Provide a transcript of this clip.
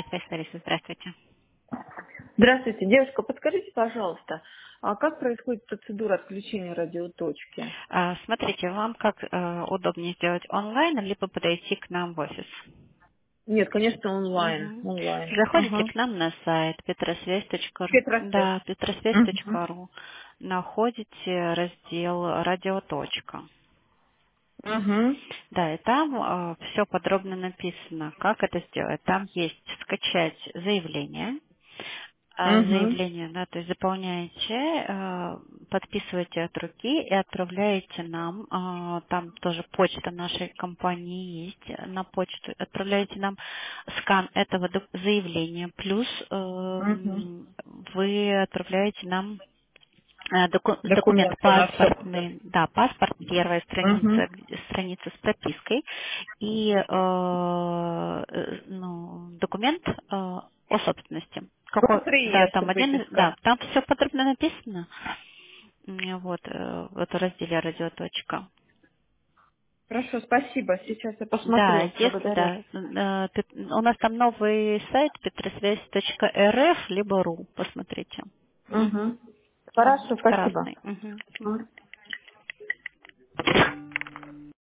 связь Лариса, здравствуйте. Здравствуйте, девушка, подскажите, пожалуйста, а как происходит процедура отключения радиоточки? Смотрите, вам как удобнее сделать онлайн, либо подойти к нам в офис. Нет, конечно, онлайн. Мгм. Онлайн. Заходите Ага. к нам на сайт petrosвязь.ру. Петросвязь. Да, Угу. petrosвязь.ру. Находите раздел «Радиоточка». Угу. Да, и там все подробно написано, как это сделать. Там есть скачать заявление. Угу. Заявление, да, то есть заполняете, подписываете от руки и отправляете нам, там тоже почта нашей компании есть, на почту отправляете нам скан этого заявления, плюс Угу. вы отправляете нам документ Документы на все. паспортный, да, паспорт, первая Угу. страница, страница с пропиской и ну, документ о собственности. Какой, Вот да, реестр там один, да, выписка. там все подробно написано. Вот, в разделе радиоточка. Хорошо, спасибо. Сейчас я Да, посмотрю. если, Благодарю. да, у нас там новый сайт petrosвязь.рф либо ру, посмотрите. Угу. Хорошо, спасибо. Красный. Мгм. Мгм.